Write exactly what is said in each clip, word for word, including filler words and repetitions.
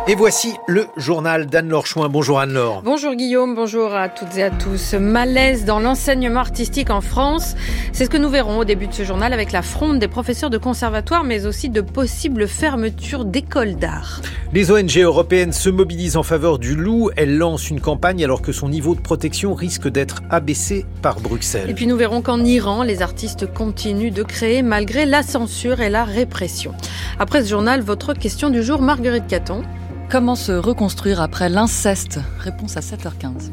Et voici le journal d'Anne-Laure Chouin. Bonjour Anne-Laure. Bonjour Guillaume, bonjour à toutes et à tous. Malaise dans l'enseignement artistique en France. C'est ce que nous verrons au début de ce journal avec la fronde des professeurs de conservatoire, mais aussi de possibles fermetures d'écoles d'art. Les O N G européennes se mobilisent en faveur du loup. Elles lancent une campagne alors que son niveau de protection risque d'être abaissé par Bruxelles. Et puis nous verrons qu'en Iran, les artistes continuent de créer malgré la censure et la répression. Après ce journal, votre question du jour, Marguerite Caton. Comment se reconstruire après l'inceste ? Réponse à sept heures quinze.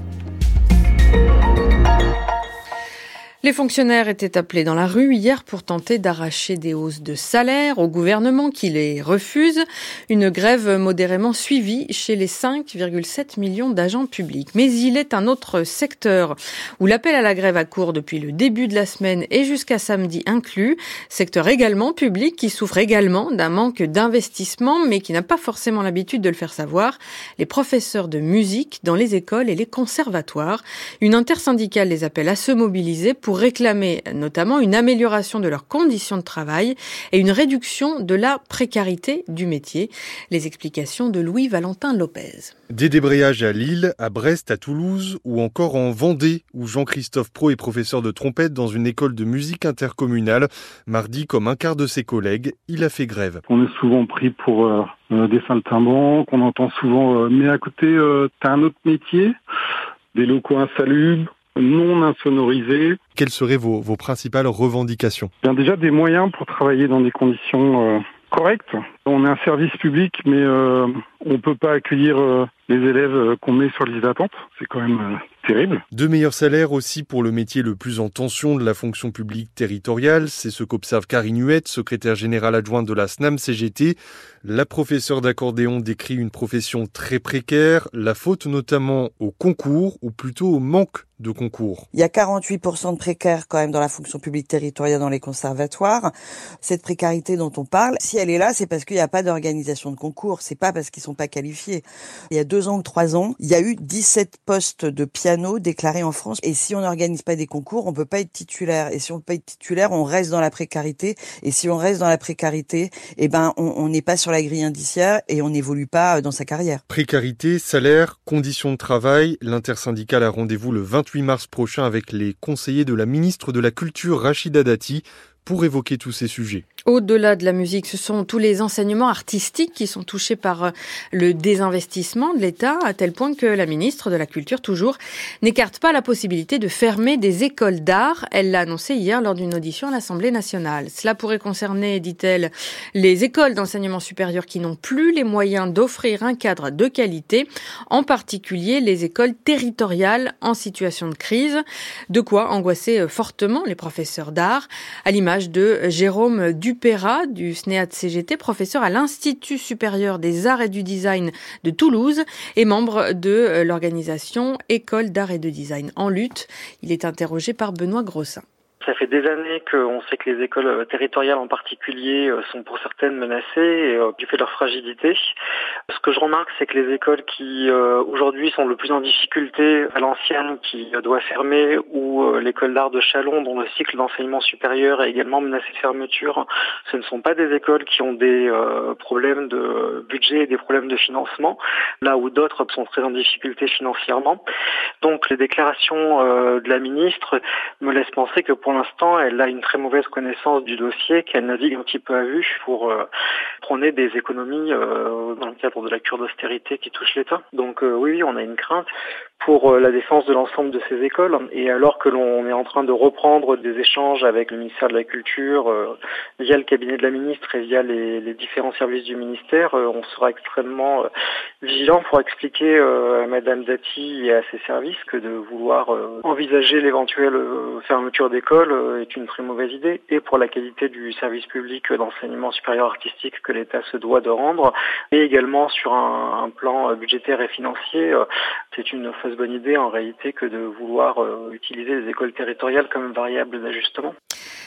Les fonctionnaires étaient appelés dans la rue hier pour tenter d'arracher des hausses de salaire au gouvernement qui les refuse. Une grève modérément suivie chez les cinq virgule sept millions d'agents publics. Mais il est un autre secteur où l'appel à la grève a cours depuis le début de la semaine et jusqu'à samedi inclus. Secteur également public qui souffre également d'un manque d'investissement mais qui n'a pas forcément l'habitude de le faire savoir. Les professeurs de musique dans les écoles et les conservatoires. Une intersyndicale les appelle à se mobiliser pour pour réclamer notamment une amélioration de leurs conditions de travail et une réduction de la précarité du métier. Les explications de Louis-Valentin Lopez. Des débrayages à Lille, à Brest, à Toulouse ou encore en Vendée où Jean-Christophe Pro est professeur de trompette dans une école de musique intercommunale. Mardi, comme un quart de ses collègues, il a fait grève. On est souvent pris pour euh, des saltimbanques, on entend souvent euh, « mais à côté, euh, t'as un autre métier », des locaux insalubres, non insonorisés. Quelles seraient vos, vos principales revendications ? Bien, déjà des moyens pour travailler dans des conditions euh, correctes. On est un service public, mais euh, on ne peut pas accueillir euh, les élèves euh, qu'on met sur liste d'attente. C'est quand même euh, terrible. De meilleurs salaires aussi pour le métier le plus en tension de la fonction publique territoriale. C'est ce qu'observe Karine Huette, secrétaire générale adjointe de la S N A M C G T. La professeure d'accordéon décrit une profession très précaire, la faute notamment au concours, ou plutôt au manque de concours. Il y a quarante-huit pour cent de précaires quand même dans la fonction publique territoriale dans les conservatoires. Cette précarité dont on parle, si elle est là, c'est parce qu'il n'y a pas d'organisation de concours. C'est pas parce qu'ils sont pas qualifiés. Il y a deux ans ou trois ans, il y a eu dix-sept postes de piano déclarés en France. Et si on n'organise pas des concours, on peut pas être titulaire. Et si on peut pas être titulaire, on reste dans la précarité. Et si on reste dans la précarité, eh ben, on n'est pas sur la grille indiciaire et on n'évolue pas dans sa carrière. Précarité, salaire, conditions de travail. L'intersyndicale a rendez-vous le vingt-huit mars prochain avec les conseillers de la ministre de la Culture, Rachida Dati, pour évoquer tous ces sujets. Au-delà de la musique, ce sont tous les enseignements artistiques qui sont touchés par le désinvestissement de l'État, à tel point que la ministre de la Culture, toujours, n'écarte pas la possibilité de fermer des écoles d'art. Elle l'a annoncé hier lors d'une audition à l'Assemblée nationale. Cela pourrait concerner, dit-elle, les écoles d'enseignement supérieur qui n'ont plus les moyens d'offrir un cadre de qualité, en particulier les écoles territoriales en situation de crise. De quoi angoisser fortement les professeurs d'art, à l'image de Jérôme Dupéra du S N E A D C G T, professeur à l'Institut supérieur des arts et du design de Toulouse et membre de l'organisation École d'art et de design en lutte. Il est interrogé par Benoît Grossin. Ça fait des années qu'on sait que les écoles territoriales en particulier sont pour certaines menacées du fait de leur fragilité. Ce que je remarque, c'est que les écoles qui euh, aujourd'hui sont le plus en difficulté, à l'ancienne qui doit fermer, ou euh, l'école d'art de Châlons dont le cycle d'enseignement supérieur est également menacé de fermeture, ce ne sont pas des écoles qui ont des euh, problèmes de budget et des problèmes de financement, là où d'autres sont très en difficulté financièrement. Donc les déclarations euh, de la ministre me laissent penser que pour Pour l'instant, elle a une très mauvaise connaissance du dossier, qu'elle navigue un petit peu à vue pour euh, prôner des économies euh, dans le cadre de la cure d'austérité qui touche l'État. Donc euh, oui, on a une crainte pour la défense de l'ensemble de ces écoles. Et alors que l'on est en train de reprendre des échanges avec le ministère de la Culture, euh, via le cabinet de la ministre et via les, les différents services du ministère, euh, on sera extrêmement euh, vigilant pour expliquer euh, à Madame Dati et à ses services que de vouloir euh, envisager l'éventuelle euh, fermeture d'école euh, est une très mauvaise idée, et pour la qualité du service public d'enseignement supérieur artistique que l'État se doit de rendre, et également sur un, un plan budgétaire et financier, euh, c'est une fausse bonne idée en réalité que de vouloir euh, utiliser les écoles territoriales comme variable d'ajustement.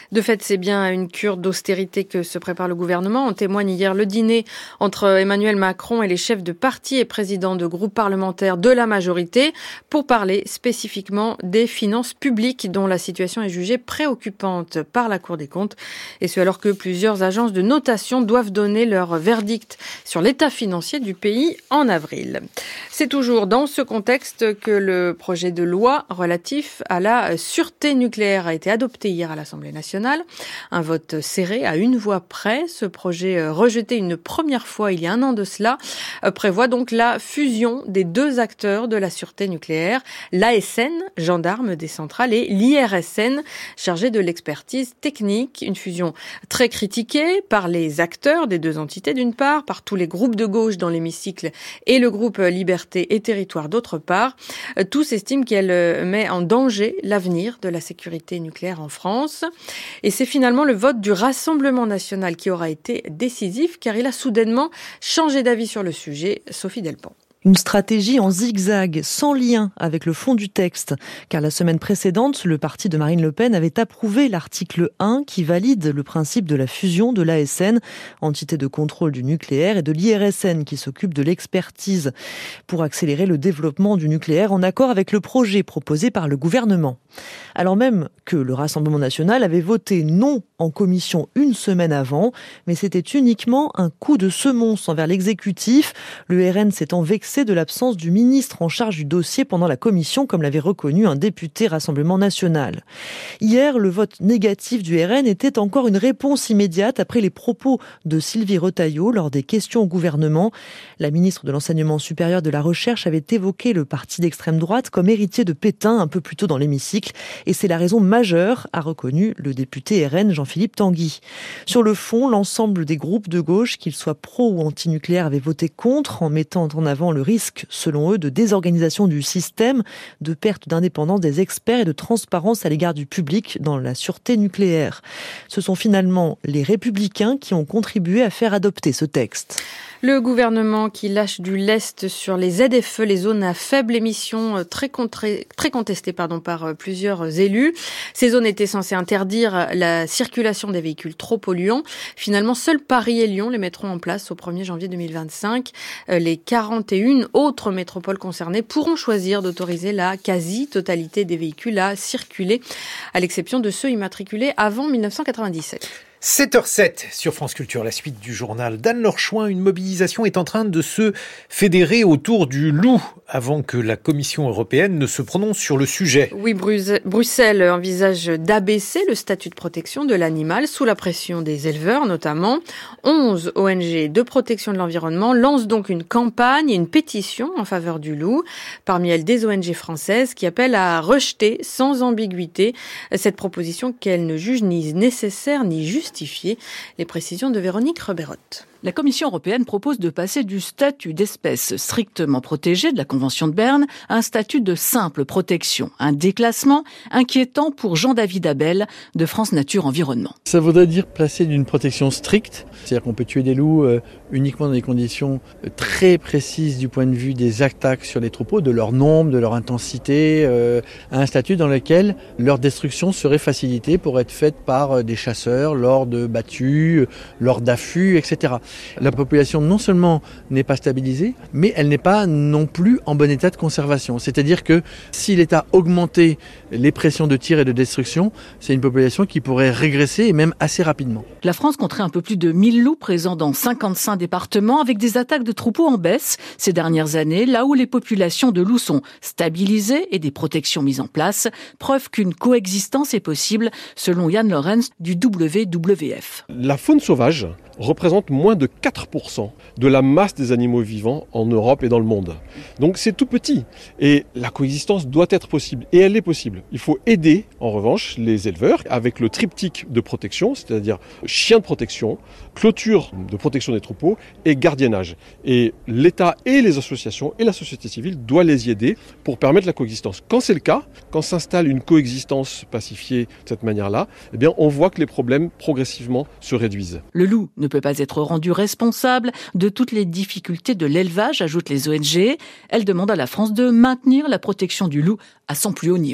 De fait, c'est bien une cure d'austérité que se prépare le gouvernement. En témoigne hier le dîner entre Emmanuel Macron et les chefs de parti et présidents de groupes parlementaires de la majorité pour parler spécifiquement des finances publiques dont la situation est jugée préoccupante par la Cour des comptes. Et ce alors que plusieurs agences de notation doivent donner leur verdict sur l'état financier du pays en avril. C'est toujours dans ce contexte que le projet de loi relatif à la sûreté nucléaire a été adopté hier à l'Assemblée nationale. Un vote serré à une voix près. Ce projet, rejeté une première fois il y a un an de cela, prévoit donc la fusion des deux acteurs de la sûreté nucléaire, l'A S N, gendarme des centrales, et l'I R S N, chargé de l'expertise technique. Une fusion très critiquée par les acteurs des deux entités d'une part, par tous les groupes de gauche dans l'hémicycle et le groupe Liberté et Territoire d'autre part. Tous estiment qu'elle met en danger l'avenir de la sécurité nucléaire en France. Et c'est finalement le vote du Rassemblement national qui aura été décisif, car il a soudainement changé d'avis sur le sujet. Sophie Delpont. Une stratégie en zigzag, sans lien avec le fond du texte. Car la semaine précédente, le parti de Marine Le Pen avait approuvé l'article un qui valide le principe de la fusion de l'A S N, entité de contrôle du nucléaire, et de l'I R S N qui s'occupe de l'expertise, pour accélérer le développement du nucléaire en accord avec le projet proposé par le gouvernement. Alors même que le Rassemblement national avait voté non en commission une semaine avant, mais c'était uniquement un coup de semonce envers l'exécutif, le R N s'étant vexé de l'absence du ministre en charge du dossier pendant la commission, comme l'avait reconnu un député Rassemblement national. Hier, le vote négatif du R N était encore une réponse immédiate après les propos de Sylvie Retailleau lors des questions au gouvernement. La ministre de l'Enseignement supérieur de la Recherche avait évoqué le parti d'extrême droite comme héritier de Pétain un peu plus tôt dans l'hémicycle, et c'est la raison majeure, a reconnu le député R N Jean-Philippe Tanguy. Sur le fond, l'ensemble des groupes de gauche, qu'ils soient pro ou anti-nucléaires, avaient voté contre, en mettant en avant le risque, selon eux, de désorganisation du système, de perte d'indépendance des experts et de transparence à l'égard du public dans la sûreté nucléaire. Ce sont finalement les Républicains qui ont contribué à faire adopter ce texte. Le gouvernement qui lâche du lest sur les Z F E, les zones à faible émission, très, contré, très contestées pardon, par plusieurs élus. Ces zones étaient censées interdire la circulation des véhicules trop polluants. Finalement, seuls Paris et Lyon les mettront en place au premier janvier deux mille vingt-cinq. Les quarante et une autres métropoles concernées pourront choisir d'autoriser la quasi-totalité des véhicules à circuler, à l'exception de ceux immatriculés avant mille neuf cent quatre-vingt-dix-sept. sept heures sept sur France Culture, la suite du journal d'Anne-Laure Chouin. Une mobilisation est en train de se fédérer autour du loup avant que la Commission européenne ne se prononce sur le sujet. Oui, Bruxelles envisage d'abaisser le statut de protection de l'animal sous la pression des éleveurs notamment. onze O N G de protection de l'environnement lancent donc une campagne et une pétition en faveur du loup. Parmi elles, des O N G françaises qui appellent à rejeter sans ambiguïté cette proposition qu'elles ne jugent ni nécessaire ni justifiée. Les précisions de Véronique Reberotte. La Commission européenne propose de passer du statut d'espèce strictement protégée de la Convention de Berne à un statut de simple protection. Un déclassement inquiétant pour Jean-David Abel de France Nature Environnement. Ça voudrait dire placer d'une protection stricte, c'est-à-dire qu'on peut tuer des loups euh, uniquement dans des conditions très précises du point de vue des attaques sur les troupeaux, de leur nombre, de leur intensité, euh, à un statut dans lequel leur destruction serait facilitée pour être faite par des chasseurs lors de battues, lors d'affûts, et cetera. La population non seulement n'est pas stabilisée, mais elle n'est pas non plus en bon état de conservation. C'est-à-dire que si l'État augmentait les pressions de tir et de destruction, c'est une population qui pourrait régresser et même assez rapidement. La France compterait un peu plus de mille loups présents dans cinquante-cinq départements avec des attaques de troupeaux en baisse ces dernières années, là où les populations de loups sont stabilisées et des protections mises en place. Preuve qu'une coexistence est possible, selon Yann Lorenz du W W F. La faune sauvage représente moins de quatre pour cent de la masse des animaux vivants en Europe et dans le monde. Donc c'est tout petit. Et la coexistence doit être possible. Et elle est possible. Il faut aider, en revanche, les éleveurs avec le triptyque de protection, c'est-à-dire chien de protection, clôture de protection des troupeaux et gardiennage. Et l'État et les associations et la société civile doivent les y aider pour permettre la coexistence. Quand c'est le cas, quand s'installe une coexistence pacifiée de cette manière-là, eh bien on voit que les problèmes progressivement se réduisent. Le loup ne peut pas être rendu responsable de toutes les difficultés de l'élevage, ajoutent les O N G. Elles demandent à la France de maintenir la protection du loup à son plus haut niveau.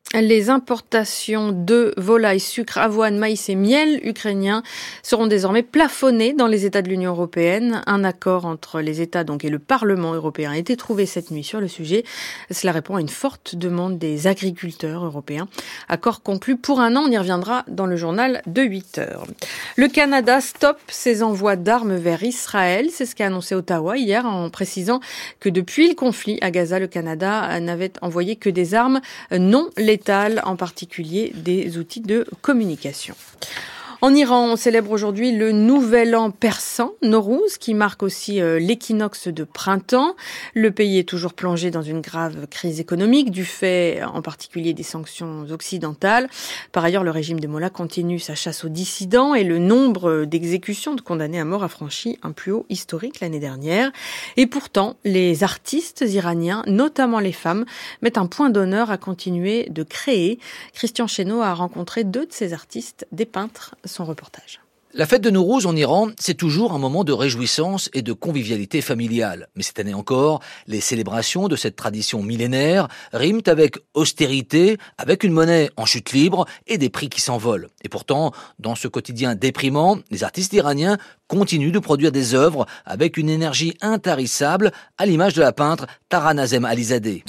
Les importations de volailles, sucre, avoine, maïs et miel ukrainien seront désormais plafonnées dans les États de l'Union européenne. Un accord entre les États donc et le Parlement européen a été trouvé cette nuit sur le sujet. Cela répond à une forte demande des agriculteurs européens. Accord conclu pour un an, on y reviendra dans le journal de huit heures. Le Canada stoppe ses envois d'armes vers Israël. C'est ce qu'a annoncé Ottawa hier en précisant que depuis le conflit à Gaza, le Canada n'avait envoyé que des armes non létales, en particulier des outils de communication. En Iran, on célèbre aujourd'hui le nouvel an persan, Nowruz, qui marque aussi euh, l'équinoxe de printemps. Le pays est toujours plongé dans une grave crise économique, du fait en particulier des sanctions occidentales. Par ailleurs, le régime des Mollahs continue sa chasse aux dissidents et le nombre d'exécutions de condamnés à mort a franchi un plus haut historique l'année dernière. Et pourtant, les artistes iraniens, notamment les femmes, mettent un point d'honneur à continuer de créer. Christian Chesneau a rencontré deux de ces artistes, des peintres. Son reportage. La fête de Nowruz en Iran, c'est toujours un moment de réjouissance et de convivialité familiale. Mais cette année encore, les célébrations de cette tradition millénaire riment avec austérité, avec une monnaie en chute libre et des prix qui s'envolent. Et pourtant, dans ce quotidien déprimant, les artistes iraniens continuent de produire des œuvres avec une énergie intarissable, à l'image de la peintre Tara Nazem Alizadeh.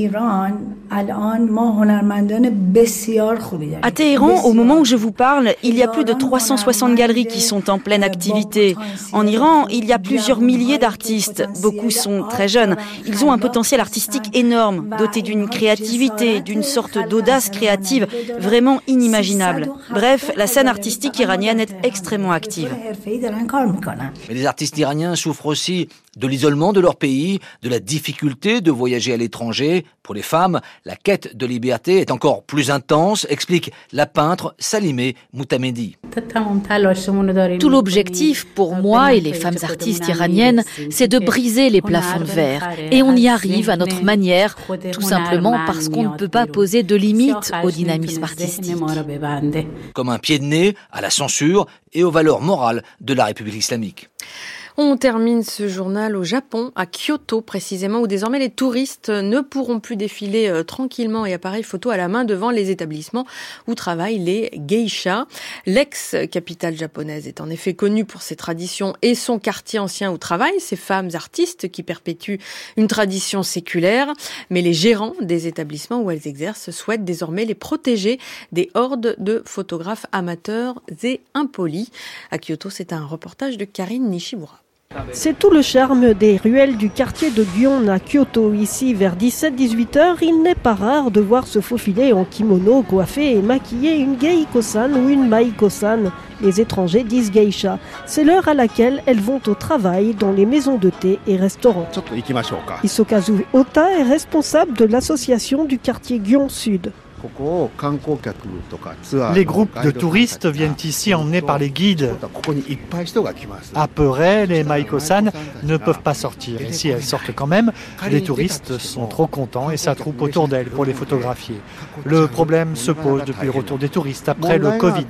À Téhéran, au moment où je vous parle, il y a plus de trois cent soixante galeries qui sont en pleine activité. En Iran, il y a plusieurs milliers d'artistes. Beaucoup sont très jeunes. Ils ont un potentiel artistique énorme, doté d'une créativité, d'une sorte d'audace créative vraiment inimaginable. Bref, la scène artistique iranienne est extrêmement active. Mais les artistes iraniens souffrent aussi de l'isolement de leur pays, de la difficulté de voyager à l'étranger. Pour les femmes, la quête de liberté est encore plus intense, explique la peintre Salimeh Moutamedi. Tout l'objectif pour moi et les femmes artistes iraniennes, c'est de briser les plafonds de verre. Et on y arrive à notre manière, tout simplement parce qu'on ne peut pas poser de limites au dynamisme artistique. Comme un pied de nez à la censure et aux valeurs morales de la République islamique. On termine ce journal au Japon, à Kyoto précisément, où désormais les touristes ne pourront plus défiler euh, tranquillement et appareils photo à la main devant les établissements où travaillent les geishas. L'ex-capitale japonaise est en effet connue pour ses traditions et son quartier ancien où travaillent ces femmes artistes qui perpétuent une tradition séculaire. Mais les gérants des établissements où elles exercent souhaitent désormais les protéger des hordes de photographes amateurs et impolis. À Kyoto, c'est un reportage de Karine Nishimura. C'est tout le charme des ruelles du quartier de Gion à Kyoto. Ici, vers dix-sept à dix-huit heures, il n'est pas rare de voir se faufiler en kimono, coiffé et maquillé une geiko-san ou une maiko-san. Les étrangers disent geisha. C'est l'heure à laquelle elles vont au travail dans les maisons de thé et restaurants. Isokazu Ota est responsable de l'association du quartier Gion Sud. Les groupes de touristes viennent ici emmenés par les guides. Apeurés, les maiko-san ne peuvent pas sortir. Et si elles sortent quand même, les touristes sont trop contents et s'attroupent autour d'elles pour les photographier. Le problème se pose depuis le retour des touristes après le Covid.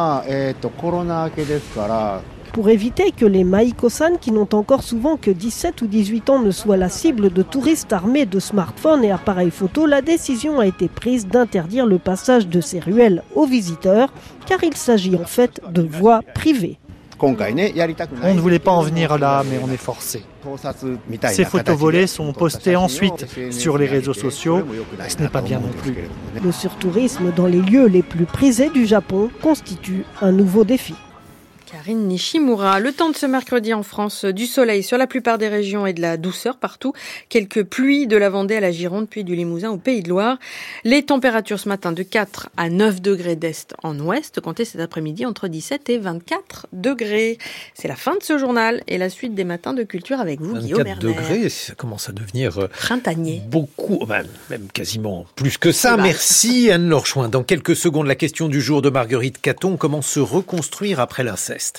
Pour éviter que les maiko-san, qui n'ont encore souvent que dix-sept ou dix-huit ans, ne soient la cible de touristes armés de smartphones et appareils photo, la décision a été prise d'interdire le passage de ces ruelles aux visiteurs, car il s'agit en fait de voies privées. On ne voulait pas en venir là, mais on est forcé. Ces photos volées sont postées ensuite sur les réseaux sociaux. Ce n'est pas bien non plus. Le surtourisme dans les lieux les plus prisés du Japon constitue un nouveau défi. Karine Nishimura. Le temps de ce mercredi en France, du soleil sur la plupart des régions et de la douceur partout. Quelques pluies de la Vendée à la Gironde, puis du Limousin au Pays de Loire. Les températures ce matin de quatre à neuf degrés d'est en ouest. Comptez cet après-midi entre dix-sept et vingt-quatre degrés. C'est la fin de ce journal et la suite des matins de culture avec vous, Guillaume Erner. vingt-quatre degrés, ça commence à devenir printanier. Beaucoup, même, même quasiment plus que ça. Merci Anne-Laure Chouin. Dans quelques secondes, la question du jour de Marguerite Caton. Comment se reconstruire après l'inceste ?